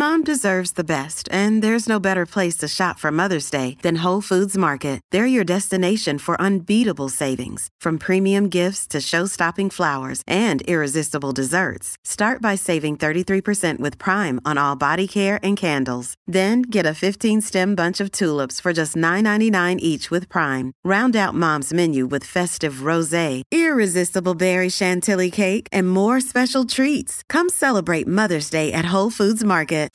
Mom deserves the best, and there's no better place to shop for Mother's Day than Whole Foods Market. They're your destination for unbeatable savings, from premium gifts to show-stopping flowers and irresistible desserts. Start by saving 33% with Prime on all body care and candles. Then get a 15-stem bunch of tulips for just $9.99 each with Prime. Round out Mom's menu with festive rosé, irresistible berry chantilly cake, and more special treats. Come celebrate Mother's Day at Whole Foods Market.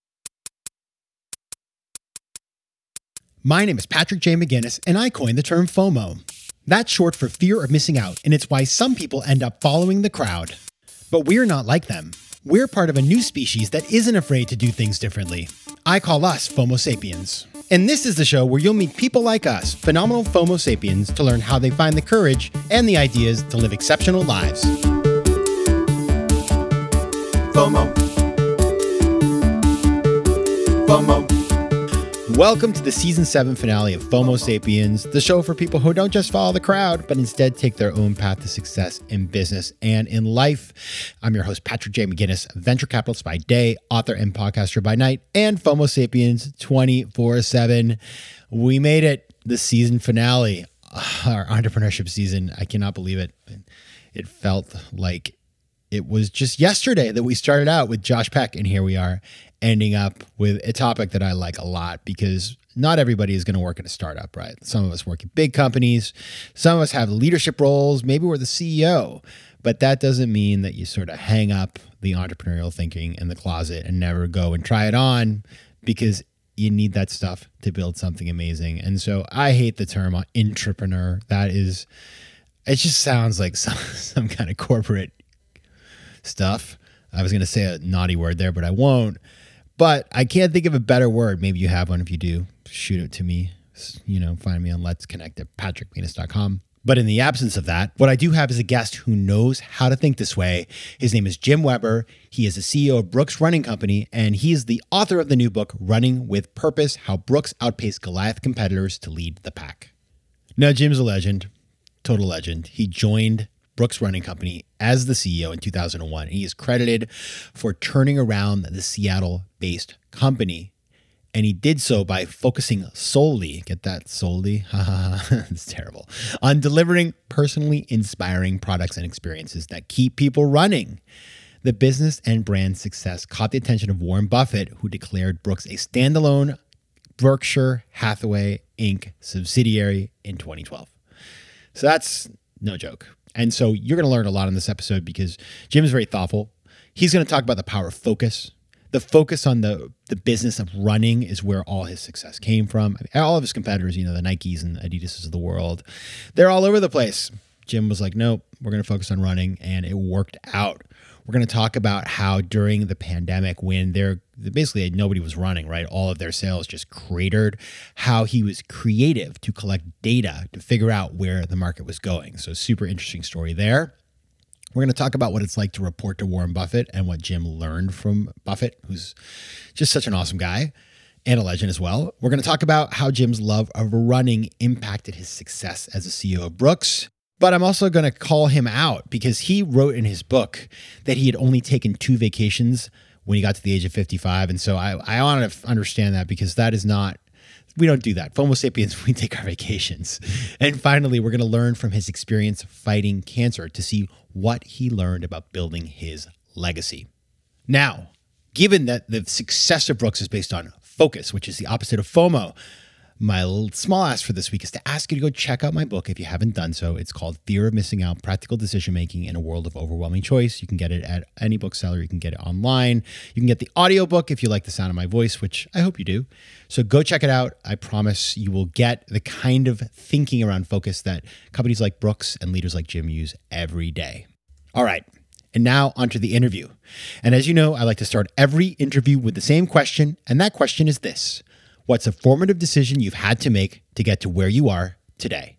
My name is Patrick J. McGinnis, and I coined the term FOMO. That's short for fear of missing out, and it's why some people end up following the crowd. But we're not like them. We're part of a new species that isn't afraid to do things differently. I call us FOMO sapiens. And this is the show where you'll meet people like us, phenomenal FOMO sapiens, to learn how they find the courage and the ideas to live exceptional lives. FOMO. FOMO. Welcome to the Season 7 finale of FOMO Sapiens, the show for people who don't just follow the crowd, but instead take their own path to success in business and in life. I'm your host, Patrick J. McGinnis, venture capitalist by day, author and podcaster by night, and FOMO Sapiens 24/7. We made it, the season finale, our entrepreneurship season. I cannot believe it. It felt like it was just yesterday that we started out with Josh Peck, and here we are, ending up with a topic that I like a lot because not everybody is going to work at a startup, right? Some of us work at big companies. Some of us have leadership roles. Maybe we're the CEO, but that doesn't mean that you sort of hang up the entrepreneurial thinking in the closet and never go and try it on, because you need that stuff to build something amazing. And so I hate the term intrapreneur. It just sounds like some kind of corporate stuff. I was going to say a naughty word there, but I won't. But I can't think of a better word. Maybe you have one. If you do, shoot it to me. Find me on Let's Connect at patrickvenus.com. But in the absence of that, what I do have is a guest who knows how to think this way. His name is Jim Weber. He is the CEO of Brooks Running Company, and he is the author of the new book, Running with Purpose: How Brooks Outpaced Goliath Competitors to Lead the Pack. Now, Jim's a legend, total legend. He joined Brooks Running Company as the CEO in 2001. And he is credited for turning around the Seattle-based company. And he did so by focusing solely, get that solely? It's terrible, on delivering personally inspiring products and experiences that keep people running. The business and brand success caught the attention of Warren Buffett, who declared Brooks a standalone Berkshire Hathaway Inc. subsidiary in 2012. So that's no joke. And so you're going to learn a lot in this episode because Jim is very thoughtful. He's going to talk about the power of focus. The focus on the business of running is where all his success came from. All of his competitors, the Nikes and Adidas of the world, they're all over the place. Jim was like, nope, we're going to focus on running, and it worked out. We're going to talk about how during the pandemic, when basically nobody was running, right? All of their sales just cratered, how he was creative to collect data to figure out where the market was going. So super interesting story there. We're going to talk about what it's like to report to Warren Buffett and what Jim learned from Buffett, who's just such an awesome guy and a legend as well. We're going to talk about how Jim's love of running impacted his success as a CEO of Brooks. But I'm also going to call him out because he wrote in his book that he had only taken 2 vacations when he got to the age of 55. And so I want to understand that, because that is not, we don't do that. FOMO sapiens, we take our vacations. And finally, we're going to learn from his experience fighting cancer to see what he learned about building his legacy. Now, given that the success of Brooks is based on focus, which is the opposite of FOMO, my small ask for this week is to ask you to go check out my book if you haven't done so. It's called Fear of Missing Out: Practical Decision Making in a World of Overwhelming Choice. You can get it at any bookseller. You can get it online. You can get the audiobook if you like the sound of my voice, which I hope you do. So go check it out. I promise you will get the kind of thinking around focus that companies like Brooks and leaders like Jim use every day. All right. And now onto the interview. And as you know, I like to start every interview with the same question. And that question is this: what's a formative decision you've had to make to get to where you are today?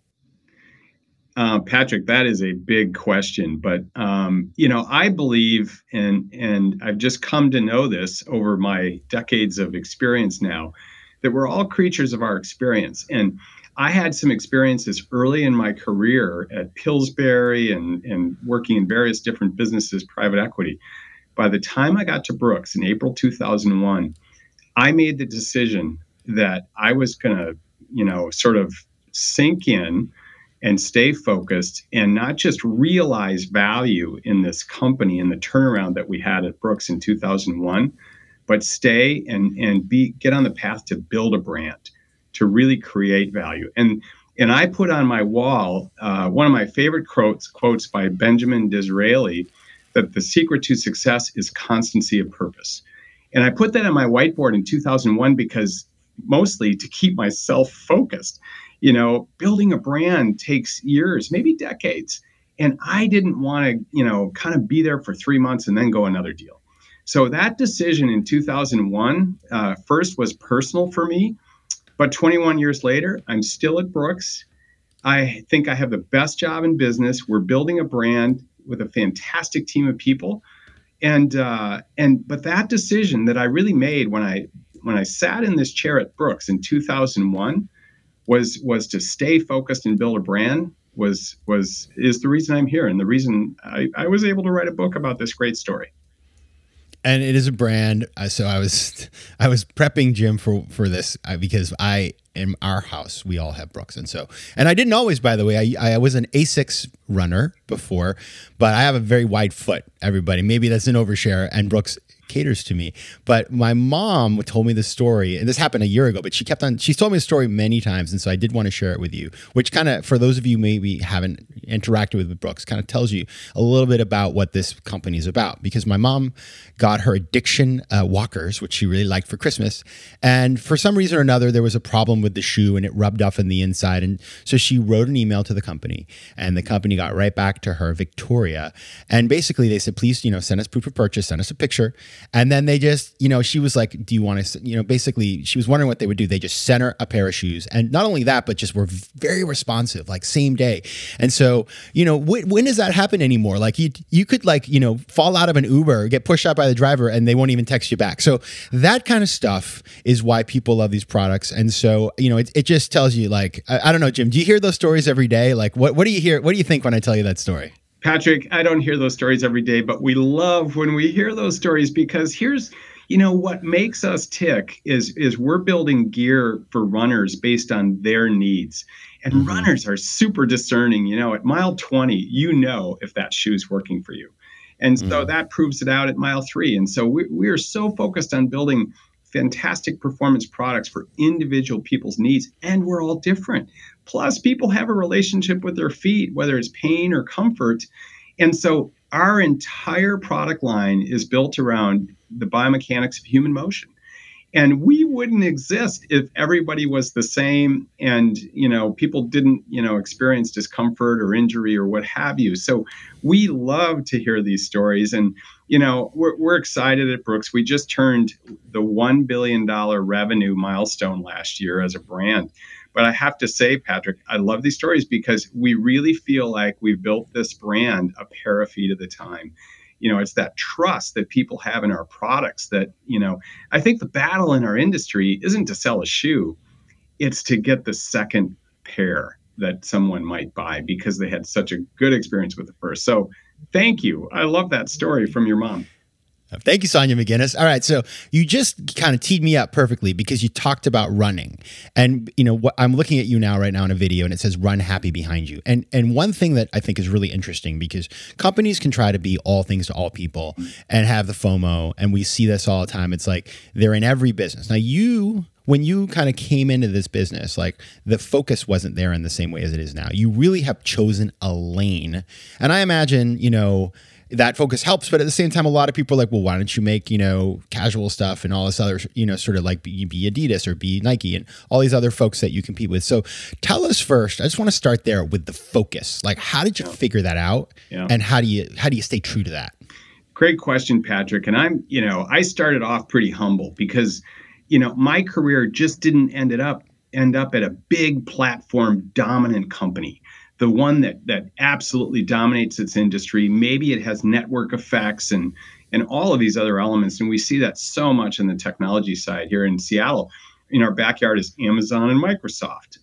Patrick, that is a big question, but I believe, and I've just come to know this over my decades of experience now, that we're all creatures of our experience. And I had some experiences early in my career at Pillsbury and working in various different businesses, private equity, by the time I got to Brooks in April 2001, I made the decision that I was going to, sort of sink in and stay focused and not just realize value in this company and the turnaround that we had at Brooks in 2001, but stay and get on the path to build a brand, to really create value. And I put on my wall one of my favorite quotes by Benjamin Disraeli, that the secret to success is constancy of purpose. And I put that on my whiteboard in 2001 because mostly to keep myself focused. Building a brand takes years, maybe decades. And I didn't want to, kind of be there for 3 months and then go another deal. So that decision in 2001 first was personal for me. But 21 years later, I'm still at Brooks. I think I have the best job in business. We're building a brand with a fantastic team of people. But that decision that I really made when I sat in this chair at Brooks in 2001 was to stay focused and build a brand is the reason I'm here, and the reason I was able to write a book about this great story. And it is a brand. So I was prepping Jim for this because in our house, we all have Brooks. And I didn't always, by the way, I was an Asics runner before, but I have a very wide foot, everybody. Maybe that's an overshare, and Brooks caters to me. But my mom told me the story, and this happened a year ago, but she's told me the story many times. And so I did want to share it with you, which kind of, for those of you maybe haven't interacted with Brooks, kind of tells you a little bit about what this company is about. Because my mom got her addiction walkers, which she really liked for Christmas. And for some reason or another, there was a problem with the shoe and it rubbed off on the inside. And so she wrote an email to the company, and the company got right back to her, Victoria. And basically they said, please, send us proof of purchase, send us a picture. And then they just, she was like, do you want to, basically she was wondering what they would do. They just sent her a pair of shoes. And not only that, but just were very responsive, like same day. And so, when does that happen anymore? Like you could fall out of an Uber, get pushed out by the driver, and they won't even text you back. So that kind of stuff is why people love these products. And so, it just tells you, like, I don't know, Jim, do you hear those stories every day? Like, what do you hear? What do you think when I tell you that story? Patrick, I don't hear those stories every day, but we love when we hear those stories, because here's, what makes us tick is we're building gear for runners based on their needs. And runners are super discerning. At mile 20, if that shoe's working for you. And so that proves it out at mile 3. And so we are so focused on building fantastic performance products for individual people's needs. And we're all different. Plus, people have a relationship with their feet, whether it's pain or comfort. And so our entire product line is built around the biomechanics of human motion. And we wouldn't exist if everybody was the same and, people didn't, experience discomfort or injury or what have you. So we love to hear these stories. And, we're excited at Brooks. We just turned the $1 billion revenue milestone last year as a brand. But I have to say, Patrick, I love these stories because we really feel like we've built this brand a pair of feet at a time. It's that trust that people have in our products that, I think the battle in our industry isn't to sell a shoe. It's to get the second pair that someone might buy because they had such a good experience with the first. So thank you. I love that story from your mom. Thank you, Sonia McGinnis. All right. So you just kind of teed me up perfectly because you talked about running. And, what I'm looking at you right now in a video, and it says run happy behind you. And one thing that I think is really interesting, because companies can try to be all things to all people and have the FOMO. And we see this all the time. It's like they're in every business. Now, when you kind of came into this business, like the focus wasn't there in the same way as it is now. You really have chosen a lane. And I imagine, that focus helps, but at the same time, a lot of people are like, well, why don't you make, casual stuff and all this other, sort of like be Adidas or be Nike and all these other folks that you compete with. So tell us first, I just want to start there with the focus. Like, how did you figure that out? Yeah. And how do you stay true to that? Great question, Patrick. And I started off pretty humble because, my career just didn't end up at a big platform dominant company. The one that absolutely dominates its industry. Maybe it has network effects and all of these other elements. And we see that so much in the technology side here in Seattle. In our backyard is Amazon and Microsoft.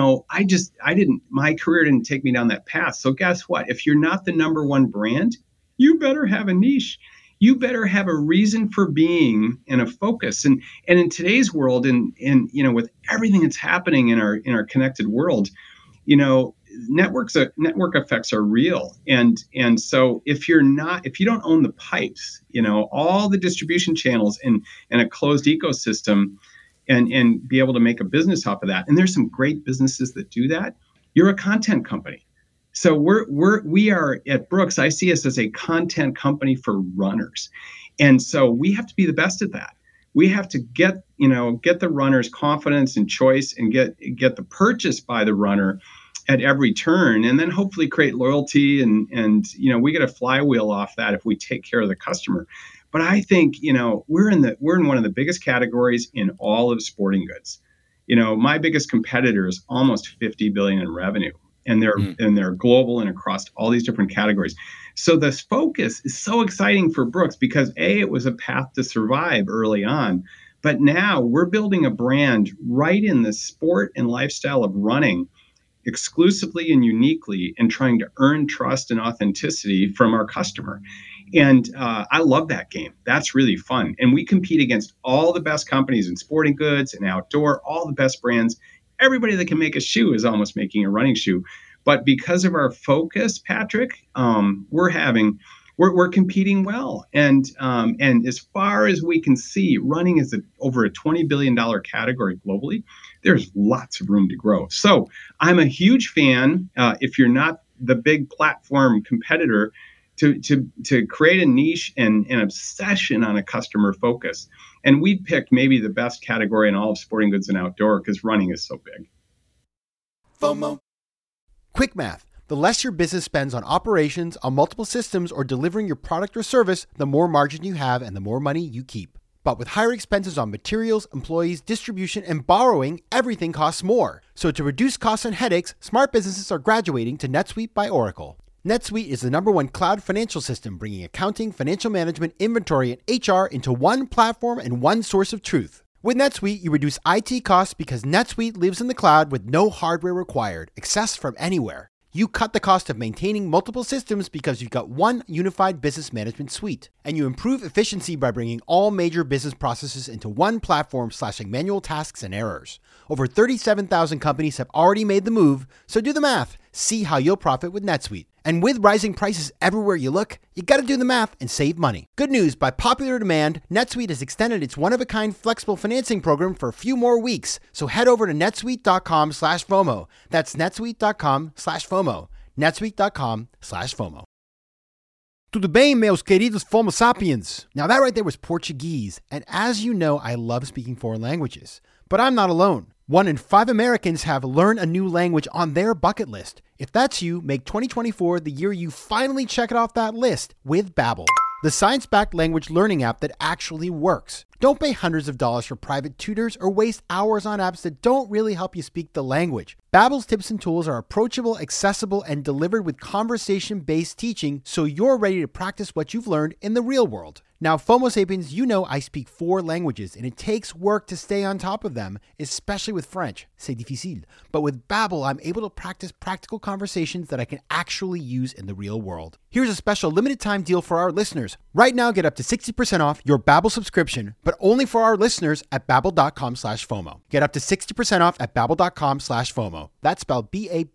My career didn't take me down that path. So guess what? If you're not the number one brand, you better have a niche. You better have a reason for being and a focus. And in today's world, and with everything that's happening in our connected world, network effects are real. And so if you don't own the pipes, all the distribution channels and a closed ecosystem, and be able to make a business off of that. And there's some great businesses that do that. You're a content company. So we are at Brooks. I see us as a content company for runners. And so we have to be the best at that. We have to get the runner's confidence and choice, and get the purchase by the runner at every turn, and then hopefully create loyalty. And we get a flywheel off that if we take care of the customer. But I think, we're in one of the biggest categories in all of sporting goods. My biggest competitor is almost 50 billion in revenue, and they're global and across all these different categories. So this focus is so exciting for Brooks because it was a path to survive early on, but now we're building a brand right in the sport and lifestyle of running, exclusively and uniquely, and trying to earn trust and authenticity from our customer. And I love that game. That's really fun. And we compete against all the best companies in sporting goods and outdoor, all the best brands. Everybody that can make a shoe is almost making a running shoe. But because of our focus, Patrick, we're competing well. And as far as we can see, running is over a $20 billion category globally. There's lots of room to grow. So I'm a huge fan, if you're not the big platform competitor, to create a niche and an obsession on a customer focus. And we picked maybe the best category in all of sporting goods and outdoor because running is so big. FOMO. Quick math. The less your business spends on operations, on multiple systems, or delivering your product or service, the more margin you have and the more money you keep. But with higher expenses on materials, employees, distribution, and borrowing, everything costs more. So to reduce costs and headaches, smart businesses are graduating to NetSuite by Oracle. NetSuite is the #1 cloud financial system, bringing accounting, financial management, inventory, and HR into one platform and one source of truth. With NetSuite, you reduce IT costs because NetSuite lives in the cloud with no hardware required, accessed from anywhere. You cut the cost of maintaining multiple systems because you've got one unified business management suite. And you improve efficiency by bringing all major business processes into one platform, slashing manual tasks and errors. Over 37,000 companies have already made the move, so do the math. See how you'll profit with NetSuite. And with rising prices everywhere you look, you gotta do the math and save money. Good news, by popular demand, NetSuite has extended its one-of-a-kind flexible financing program for a few more weeks. So head over to netsuite.com/FOMO. That's netsuite.com/FOMO. netsuite.com/FOMO. Tudo bem, meus queridos FOMO sapiens? Now that right there was Portuguese. And as you know, I love speaking foreign languages. But I'm not alone. 1 in 5 Americans have learned a new language on their bucket list. If that's you, make 2024 the year you finally check it off that list with Babbel, the science-backed language learning app that actually works. Don't pay hundreds of dollars for private tutors or waste hours on apps that don't really help you speak the language. Babbel's tips and tools are approachable, accessible, and delivered with conversation-based teaching, so you're ready to practice what you've learned in the real world. Now, FOMO Sapiens, you know I speak 4 languages, and it takes work to stay on top of them, especially with French. C'est difficile. But with Babbel, I'm able to practice practical conversations that I can actually use in the real world. Here's a special limited time deal for our listeners. Right now, get up to 60% off your Babbel subscription, but only for our listeners at babbel.com/FOMO. Get up to 60% off at babbel.com/FOMO. That's spelled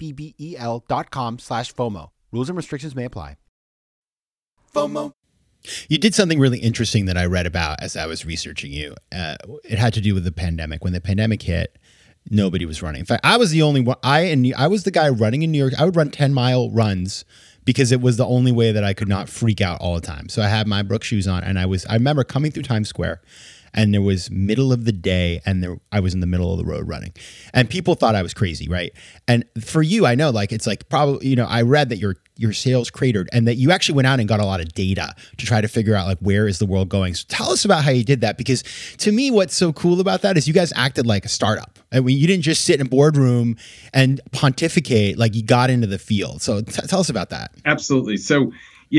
BABBEL.com/FOMO. Rules and restrictions may apply. FOMO. You did something really interesting that I read about as I was researching you. It had to do with the pandemic. When the pandemic hit, nobody was running. In fact, I was the only one. I was the guy running in New York. I would run 10-mile runs because it was the only way that I could not freak out all the time. So I had my Brooks shoes on, and I remember coming through Times Square, and there was middle of the day, and I was in the middle of the road running, and people thought I was crazy, right? And for you, I know, like, it's like probably, I read that your sales cratered, and that you actually went out and got a lot of data to try to figure out, like, where is the world going? So tell us about how you did that, because to me, what's so cool about that is you guys acted like a startup. I mean, you didn't just sit in a boardroom and pontificate, like, you got into the field. So tell us about that. Absolutely. So,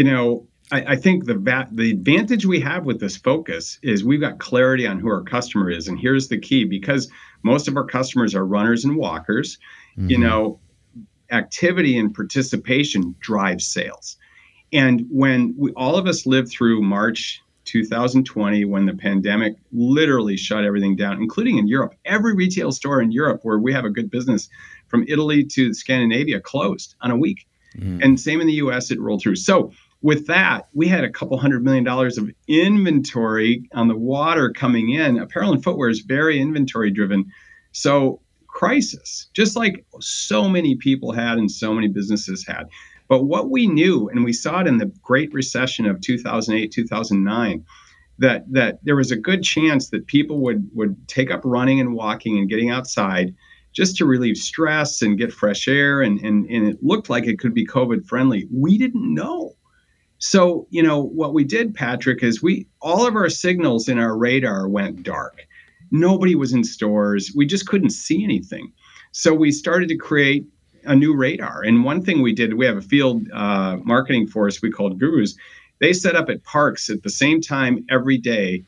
I think the advantage we have with this focus is we've got clarity on who our customer is. And here's the key, because most of our customers are runners and walkers, activity and participation drives sales. And when all of us lived through March 2020, when the pandemic literally shut everything down, including in Europe, every retail store in Europe where we have a good business, from Italy to Scandinavia, closed on a week. And same in the US, it rolled through. So with that, we had a couple $100 million of inventory on the water coming in. Apparel and footwear is very inventory driven. So crisis, just like so many people had and so many businesses had. But what we knew, and we saw it in the Great Recession of 2008, 2009, that there was a good chance that people would take up running and walking and getting outside just to relieve stress and get fresh air. And it looked like it could be COVID friendly. We didn't know. So, what we did, Patrick, is all of our signals in our radar went dark. Nobody was in stores. We just couldn't see anything. So we started to create a new radar. And one thing we did, we have a field marketing force we called Gurus. They set up at parks at the same time every day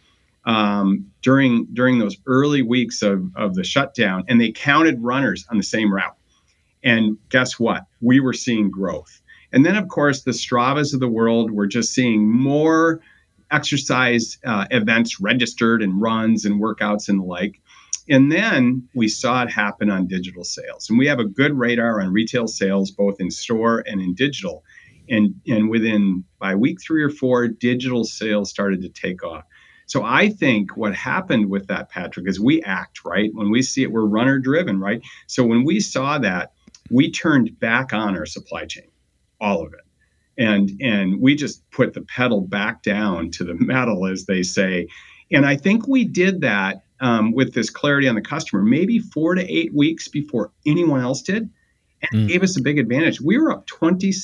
during those early weeks of the shutdown, and they counted runners on the same route. And guess what? We were seeing growth. And then, of course, the Stravas of the world were just seeing more exercise events registered and runs and workouts and the like. And then we saw it happen on digital sales. And we have a good radar on retail sales, both in store and in digital. And by week 3 or 4, digital sales started to take off. So I think what happened with that, Patrick, is we act, right? When we see it, we're runner driven, right? So when we saw that, we turned back on our supply chain, all of it. And we just put the pedal back down to the metal, as they say. And I think we did that with this clarity on the customer, maybe 4 to 8 weeks before anyone else did. And it gave us a big advantage. We were up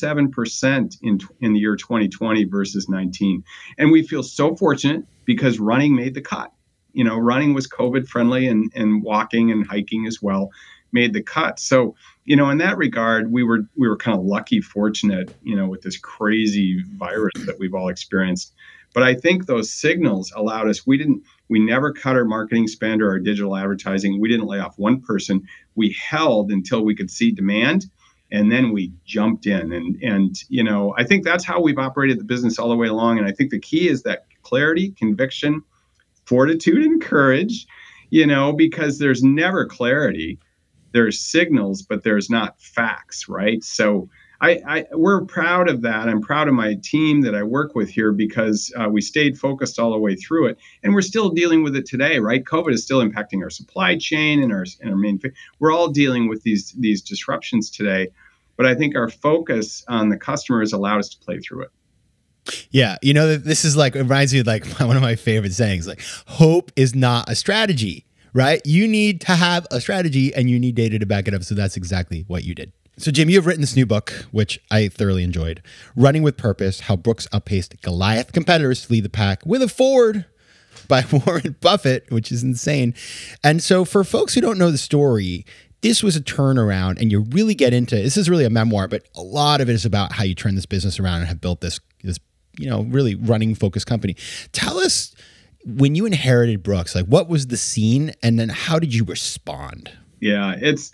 27% in the year 2020 versus 19. And we feel so fortunate because running made the cut. Running was COVID friendly, and walking and hiking as well made the cut. So, in that regard, we were kind of lucky, fortunate, with this crazy virus that we've all experienced. But I think those signals allowed us, we never cut our marketing spend or our digital advertising. We didn't lay off one person. We held until we could see demand, and then we jumped in. And I think that's how we've operated the business all the way along. And I think the key is that clarity, conviction, fortitude, and courage, because there's never clarity. There's signals, but there's not facts, right? So we're proud of that. I'm proud of my team that I work with here because we stayed focused all the way through it, and we're still dealing with it today, right? COVID is still impacting our supply chain and our we're all dealing with these disruptions today, but I think our focus on the customer has allowed us to play through it. Yeah, this is it reminds me of one of my favorite sayings, hope is not a strategy, right? You need to have a strategy and you need data to back it up. So that's exactly what you did. So, Jim, you have written this new book, which I thoroughly enjoyed, Running with Purpose, How Brooks Outpaced Goliath Competitors to Lead the Pack with a Forward by Warren Buffett, which is insane. And so for folks who don't know the story, this was a turnaround, and you really get into, this is really a memoir, but a lot of it is about how you turn this business around and have built this really running focused company. Tell us, when you inherited Brooks, what was the scene, and then how did you respond? Yeah, it's,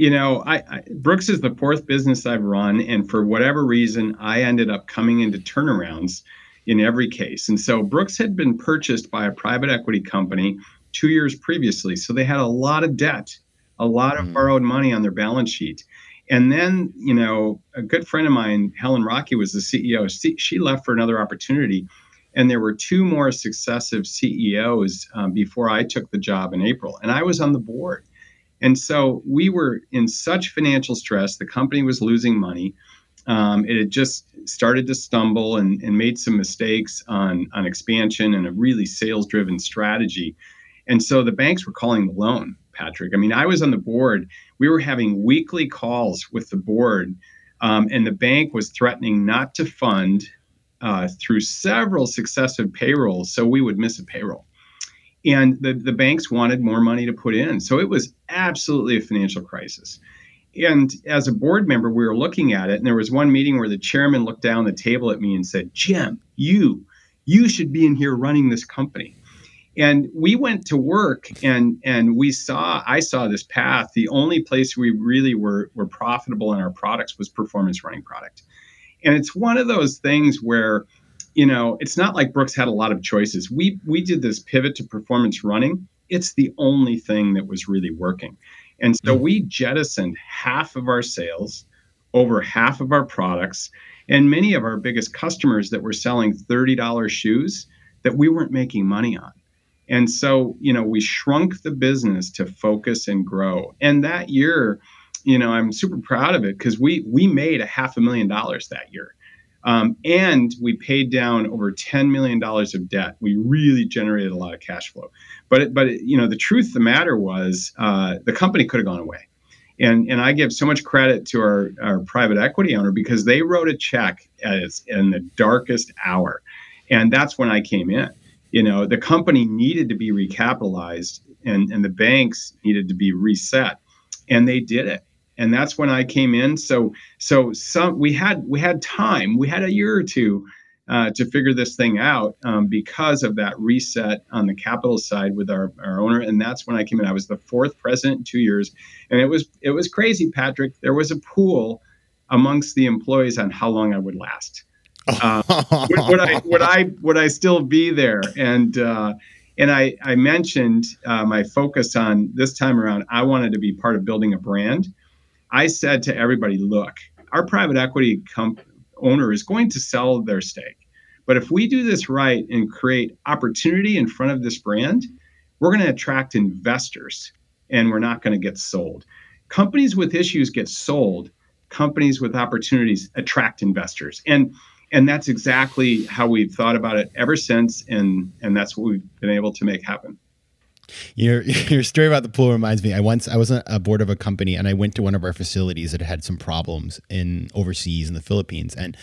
Brooks is the 4th business I've run. And for whatever reason, I ended up coming into turnarounds in every case. And so Brooks had been purchased by a private equity company 2 years previously. So they had a lot of debt, a lot of borrowed money on their balance sheet. And then, a good friend of mine, Helen Rocky, was the CEO. She left for another opportunity. And there were 2 more successive CEOs before I took the job in April. And I was on the board. And so we were in such financial stress. The company was losing money. It had just started to stumble and made some mistakes on expansion and a really sales-driven strategy. And so the banks were calling the loan, Patrick. I mean, I was on the board. We were having weekly calls with the board, and the bank was threatening not to fund through several successive payrolls, so we would miss a payroll. And the banks wanted more money to put in. So it was absolutely a financial crisis. And as a board member, we were looking at it, and there was one meeting where the chairman looked down the table at me and said, "Jim, you should be in here running this company." And we went to work, and I saw this path. The only place we really were profitable in our products was performance running product. And it's one of those things where, it's not like Brooks had a lot of choices. We did this pivot to performance running. It's the only thing that was really working. And so we jettisoned half of our sales, over half of our products, and many of our biggest customers that were selling $30 shoes that we weren't making money on. And so, we shrunk the business to focus and grow. And that year, I'm super proud of it because we made $500,000 that year. And we paid down over $10 million of debt. We really generated a lot of cash flow. But the truth of the matter was the company could have gone away. And I give so much credit to our private equity owner because they wrote a check in the darkest hour. And that's when I came in. The company needed to be recapitalized and the banks needed to be reset. And they did it. And that's when I came in. So we had time. We had a year or two to figure this thing out because of that reset on the capital side with our owner. And that's when I came in. I was the fourth president in 2 years. And it was crazy, Patrick. There was a pool amongst the employees on how long I would last. Would I still be there? And I mentioned my focus on this time around. I wanted to be part of building a brand. I said to everybody, look, our private equity owner is going to sell their stake. But if we do this right and create opportunity in front of this brand, we're going to attract investors and we're not going to get sold. Companies with issues get sold. Companies with opportunities attract investors. And that's exactly how we've thought about it ever since. And that's what we've been able to make happen. Your story about the pool reminds me. I was on a board of a company and I went to one of our facilities that had some problems overseas in the Philippines. And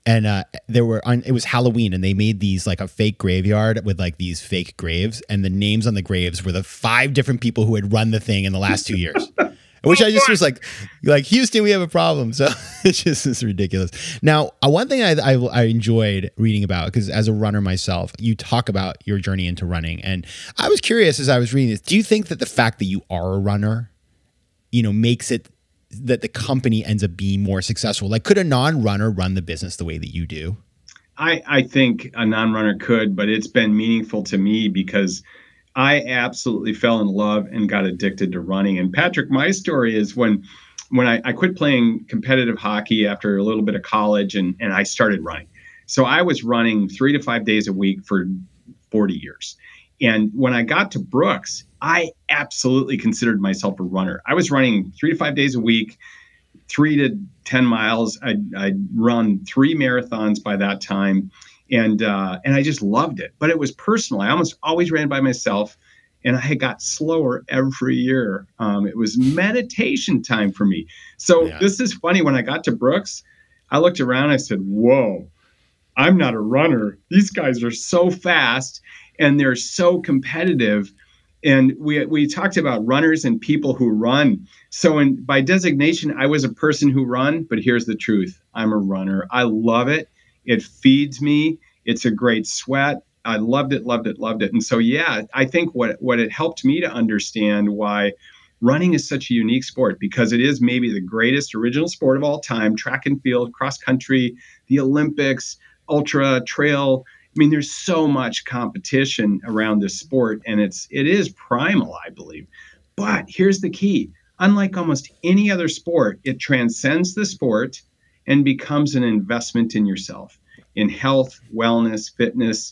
it was Halloween and they made these like a fake graveyard with like these fake graves. And the names on the graves were the 5 different people who had run the thing in the last 2 years. Which I just was like Houston, we have a problem. So it's just ridiculous. Now, one thing I enjoyed reading about, because as a runner myself, you talk about your journey into running. And I was curious as I was reading this, do you think that the fact that you are a runner, makes it that the company ends up being more successful? Like, could a non-runner run the business the way that you do? I think a non-runner could, but it's been meaningful to me because I absolutely fell in love and got addicted to running. And Patrick, my story is when I quit playing competitive hockey after a little bit of college and I started running. So I was running 3 to 5 days a week for 40 years. And when I got to Brooks, I absolutely considered myself a runner. I was running 3 to 5 days a week, 3 to 10 miles. I'd run 3 marathons by that time. And I just loved it, but it was personal. I almost always ran by myself and I got slower every year. It was meditation time for me. So This is funny. When I got to Brooks, I looked around, I said, whoa, I'm not a runner. These guys are so fast and they're so competitive. And we talked about runners and people who run. So by designation, I was a person who run, but here's the truth. I'm a runner. I love it. It feeds me. It's a great sweat. I loved it, loved it, loved it. And so, I think what it helped me to understand why running is such a unique sport, because it is maybe the greatest original sport of all time, track and field, cross country, the Olympics, ultra, trail. I mean, there's so much competition around this sport and it is primal, I believe. But here's the key. Unlike almost any other sport, it transcends the sport and becomes an investment in yourself, in health, wellness, fitness,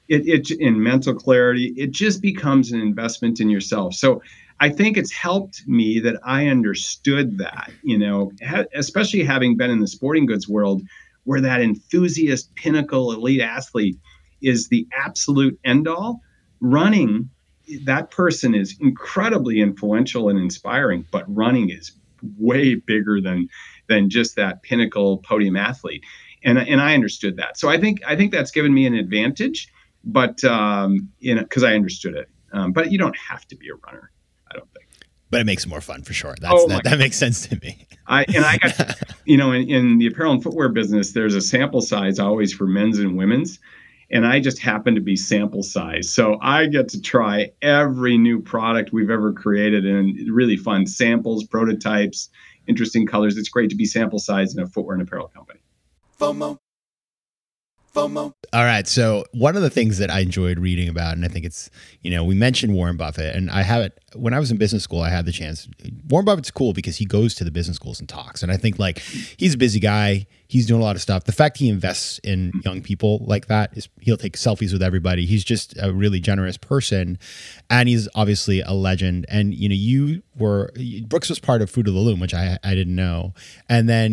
in mental clarity. It just becomes an investment in yourself. So I think it's helped me that I understood that, especially having been in the sporting goods world where that enthusiast, pinnacle, elite athlete is the absolute end all. Running, that person is incredibly influential and inspiring, but running is way bigger than just that pinnacle podium athlete. And I understood that. So I think that's given me an advantage, but because I understood it. But you don't have to be a runner, I don't think. But it makes it more fun for sure. That makes sense to me. I got, in the apparel and footwear business, there's a sample size always for men's and women's. And I just happen to be sample size. So I get to try every new product we've ever created and really fun samples, prototypes, interesting colors. It's great to be sample size in a footwear and apparel company. FOMO. All right. So one of the things that I enjoyed reading about, and I think it's, we mentioned Warren Buffett, and I have it when I was in business school, I had the chance. Warren Buffett's cool because he goes to the business schools and talks. And I think he's a busy guy. He's doing a lot of stuff. The fact he invests in young people like that is he'll take selfies with everybody. He's just a really generous person. And he's obviously a legend. And, Brooks was part of Fruit of the Loom, which I didn't know. And then,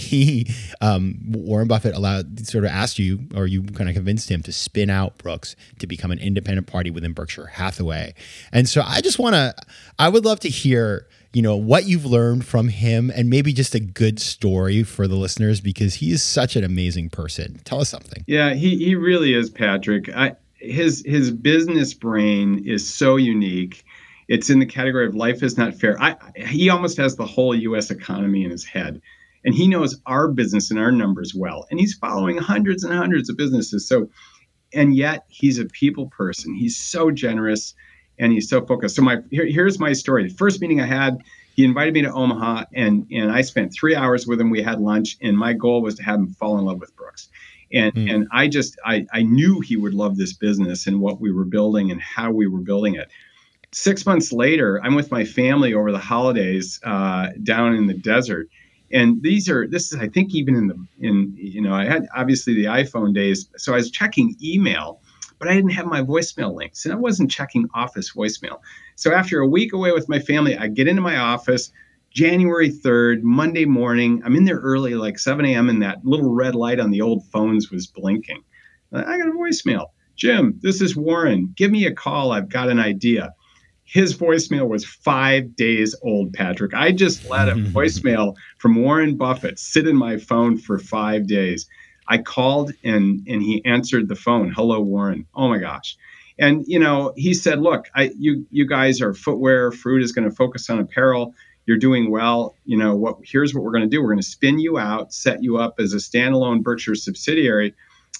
Warren Buffett asked you, or you kind of convinced him to spin out Brooks to become an independent party within Berkshire Hathaway. And so I would love to hear, what you've learned from him and maybe just a good story for the listeners, because he is such an amazing person. Tell us something. Yeah, he really is, Patrick. His business brain is so unique. It's in the category of life is not fair. He almost has the whole U.S. economy in his head, and he knows our business and our numbers well. And he's following hundreds and hundreds of businesses. And yet he's a people person. He's so generous. And he's so focused. So here's my story. The first meeting I had, he invited me to Omaha, and I spent 3 hours with him. We had lunch, and my goal was to have him fall in love with Brooks. And I knew he would love this business and what we were building and how we were building it. 6 months later, I'm with my family over the holidays down in the desert. And this is, I think, even I had obviously the iPhone days. So I was checking email, but I didn't have my voicemail links, and I wasn't checking office voicemail. So after a week away with my family, I get into my office, January 3rd, Monday morning. I'm in there early, like 7 a.m., and that little red light on the old phones was blinking. I got a voicemail. Jim, this is Warren. Give me a call. I've got an idea. His voicemail was 5 days old, Patrick. I just let a voicemail from Warren Buffett sit in my phone for 5 days. I called and he answered the phone. Hello, Warren. Oh my gosh. And, he said, look, you guys are footwear. Fruit is going to focus on apparel. You're doing well. Here's what we're going to do. We're going to spin you out, set you up as a standalone Berkshire subsidiary.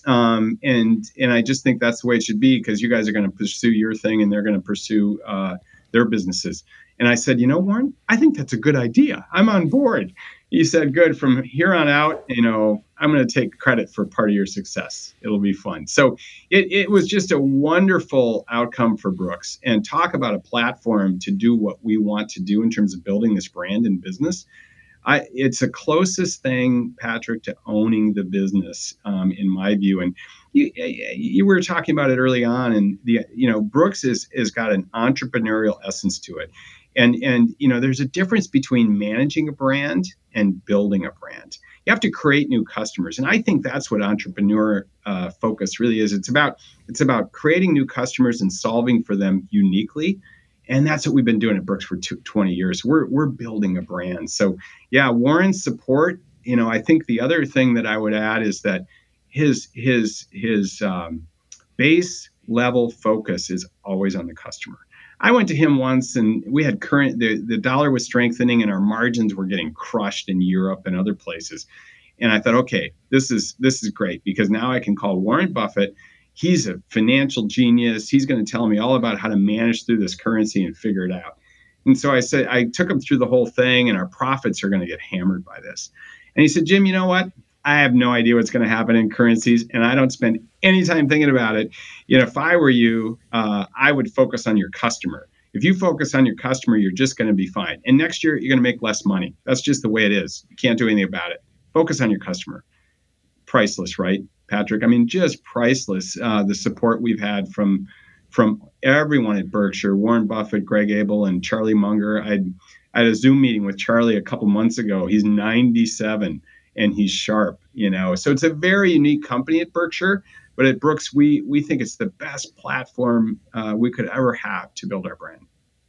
And I just think that's the way it should be, because you guys are going to pursue your thing and they're going to pursue their businesses. And I said, Warren, I think that's a good idea. I'm on board. He said, good. From here on out, I'm going to take credit for part of your success. It'll be fun. So it was just a wonderful outcome for Brooks. And talk about a platform to do what we want to do in terms of building this brand and business. It's the closest thing, Patrick, to owning the business, in my view. And you were talking about it early on, and Brooks has got an entrepreneurial essence to it. And there's a difference between managing a brand and building a brand. You have to create new customers. And I think that's what entrepreneur focus really is. It's about creating new customers and solving for them uniquely. And that's what we've been doing at Brooks for 20 years. We're building a brand. So yeah, Warren's support. I think the other thing that I would add is that his base level focus is always on the customer. I went to him once, and we had the dollar was strengthening and our margins were getting crushed in Europe and other places. And I thought, okay, this is great, because now I can call Warren Buffett. He's a financial genius. He's going to tell me all about how to manage through this currency and figure it out. And so I took him through the whole thing, and our profits are going to get hammered by this. And he said, Jim, you know what? I have no idea what's going to happen in currencies, and I don't spend any time thinking about it. If I were you, I would focus on your customer. If you focus on your customer, you're just going to be fine. And next year, you're going to make less money. That's just the way it is. You can't do anything about it. Focus on your customer. Priceless, right, Patrick? I mean, just priceless. The support we've had from everyone at Berkshire, Warren Buffett, Greg Abel, and Charlie Munger. I had a Zoom meeting with Charlie a couple months ago. He's 97. And he's sharp, So it's a very unique company at Berkshire, but at Brooks, we think it's the best platform we could ever have to build our brand.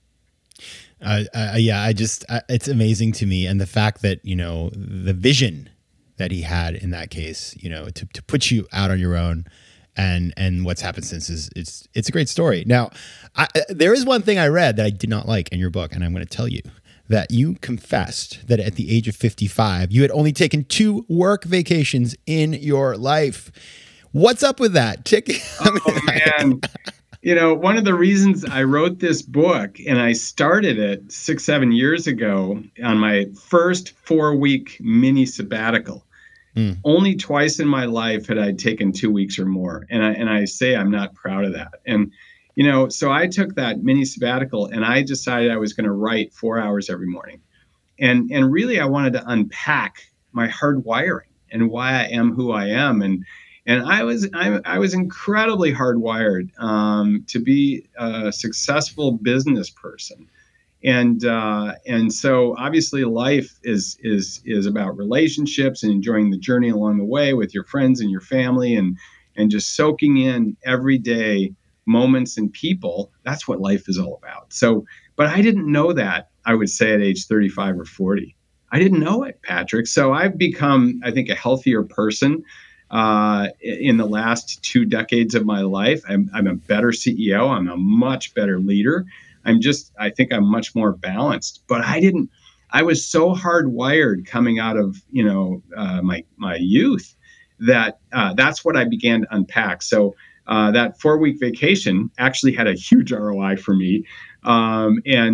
It's amazing to me, and the fact that the vision that he had in that case, to put you out on your own, and what's happened since is it's a great story. Now, there is one thing I read that I did not like in your book, and I'm going to tell you. That you confessed that at the age of 55, you had only taken 2 work vacations in your life. What's up with that? Man. One of the reasons I wrote this book, and I started it 6-7 years ago on my first 4-week mini sabbatical. Only twice in my life had I taken 2 weeks or more. And I say I'm not proud of that. And, so I took that mini sabbatical and I decided I was going to write 4 hours every morning. And really, I wanted to unpack my hard wiring and why I am who I am. And I was incredibly hardwired to be a successful business person. And so obviously life is about relationships and enjoying the journey along the way with your friends and your family and just soaking in everyday moments and people. That's what life is all about. So, but I didn't know that, I would say, at age 35 or 40. I didn't know it, Patrick. So I've become, I think, a healthier person in the last 2 decades of my life. I'm a better CEO. I'm a much better leader. I think I'm much more balanced, but I was so hardwired coming out of, my youth that that's what I began to unpack. So that 4-week vacation actually had a huge ROI for me. Now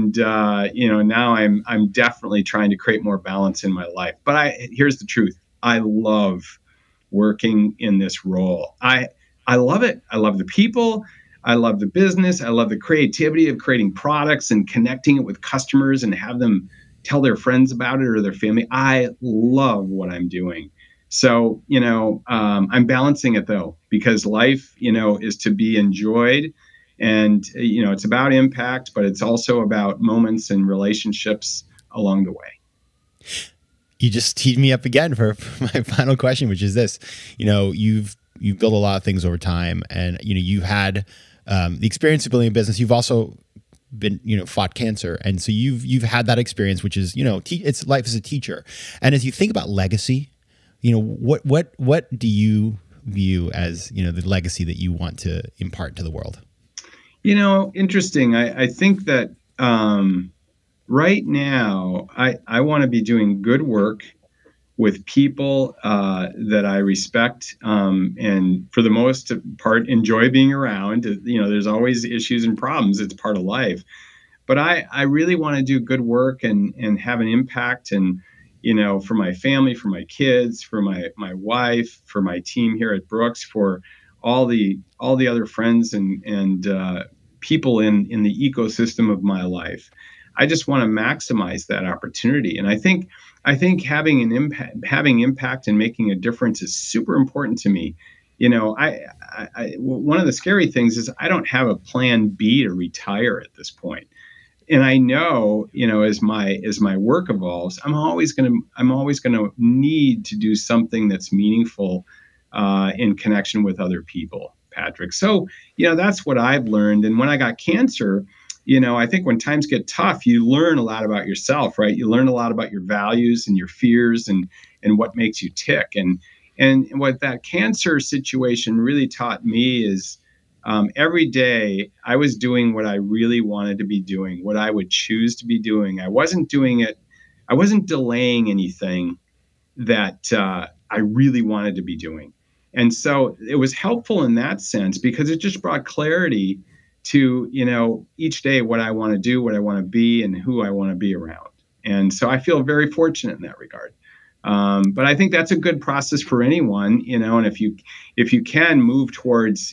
I'm definitely trying to create more balance in my life. But here's the truth. I love working in this role. I love it. I love the people. I love the business. I love the creativity of creating products and connecting it with customers and have them tell their friends about it or their family. I love what I'm doing. So, I'm balancing it though, because life, is to be enjoyed. And, it's about impact, but it's also about moments and relationships along the way. You just teed me up again for my final question, which is this. You've built a lot of things over time, and you've had the experience of building a business. You've also been fought cancer, and so you've had that experience, which is it's life as a teacher. And as you think about legacy, what do you view as the legacy that you want to impart to the world? Interesting. I think that right now I want to be doing good work with people that I respect and for the most part enjoy being around. There's always issues and problems. It's part of life. But I really want to do good work and have an impact and, for my family, for my kids, for my wife, for my team here at Brooks, for all the other friends and people in the ecosystem of my life. I just want to maximize that opportunity. And I think having impact and making a difference is super important to me. One of the scary things is I don't have a plan B to retire at this point. And I know, as my work evolves, I'm always going to need to do something that's meaningful in connection with other people, Patrick. So, that's what I've learned. And when I got cancer, I think when times get tough, you learn a lot about yourself, right? You learn a lot about your values and your fears and what makes you tick. And what that cancer situation really taught me is every day I was doing what I really wanted to be doing, what I would choose to be doing. I wasn't doing it. I wasn't delaying anything that I really wanted to be doing. And so it was helpful in that sense because it just brought clarity to, each day what I want to do, what I want to be, and who I want to be around. And so I feel very fortunate in that regard. But I think that's a good process for anyone, and if you can move towards,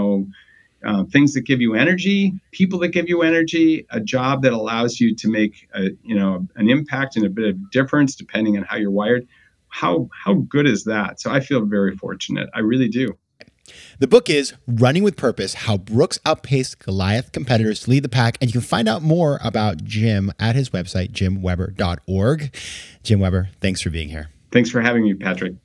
things that give you energy, people that give you energy, a job that allows you to make, an impact and a bit of difference depending on how you're wired. How good is that? So I feel very fortunate. I really do. The book is Running with Purpose, How Brooks Outpaced Goliath Competitors to Lead the Pack. And you can find out more about Jim at his website, jimweber.org. Jim Weber, thanks for being here. Thanks for having me, Patrick.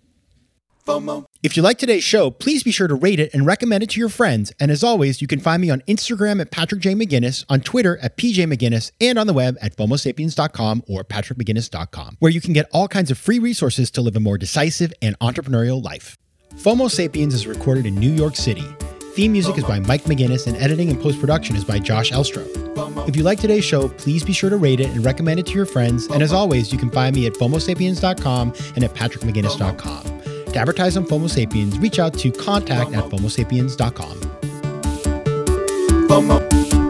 FOMO. If you like today's show, please be sure to rate it and recommend it to your friends. And as always, you can find me on Instagram at Patrick J. McGinnis, on Twitter at PJ McGinnis, and on the web at FOMOSapiens.com or PatrickMcGinnis.com, where you can get all kinds of free resources to live a more decisive and entrepreneurial life. FOMO Sapiens is recorded in New York City. Theme music is by Mike McGinnis, and editing and post-production is by Josh Elstrom. If you like today's show, please be sure to rate it and recommend it to your friends. And as always, you can find me at FOMOSapiens.com and at PatrickMcGinnis.com. To advertise on FOMO Sapiens, reach out to contact@FOMOSapiens.com. FOMO.